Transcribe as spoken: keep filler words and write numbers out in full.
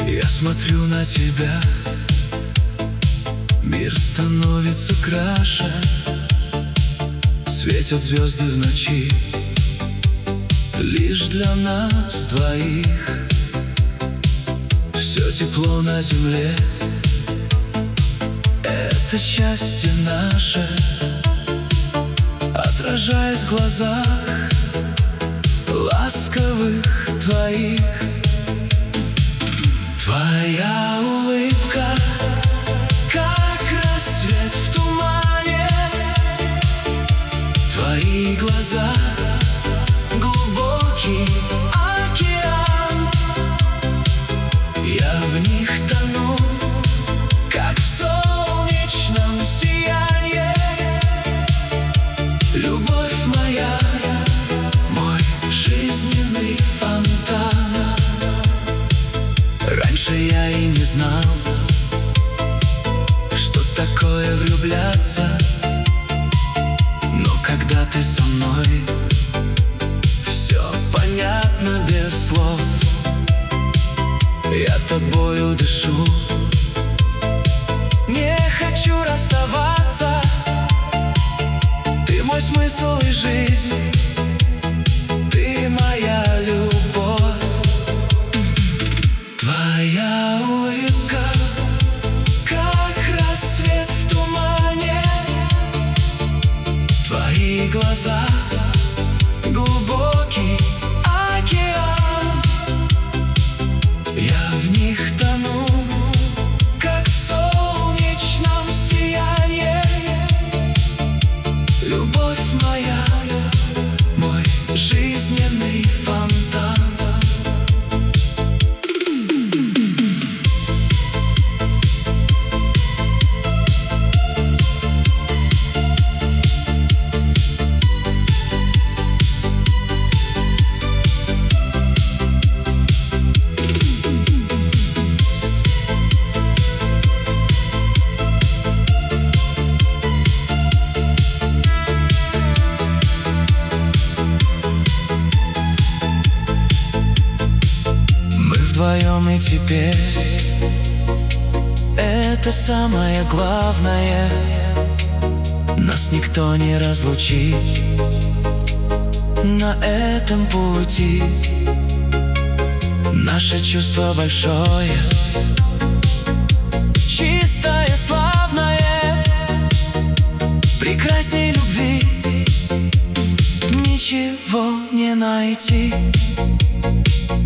Я смотрю на тебя, мир становится краше, светят звезды в ночи, лишь для нас двоих. Все тепло на земле, это счастье наше, отражаясь в глазах ласковых твоих. Твоя улыбка, как рассвет в тумане, твои глаза — глубокий океан. Я в них тону, как в солнечном сиянии. Любовь моя, мой жизненный фонтан. Раньше я и не знал, что такое влюбляться, но когда ты со мной, все понятно без слов. Я тобою дышу, не хочу расставаться. Ты мой смысл и жизнь, ты моя любовь. Твоя улыбка, как рассвет в тумане, твои глаза — глубокий океан. Я в них тону, как в солнечном сиянии. Любовь моя, мой жизненный фонтан. Вдвоем и теперь это самое главное. Нас никто не разлучит на этом пути. Наше чувство большое, чистое, славное. Прекрасней любви ничего не найти.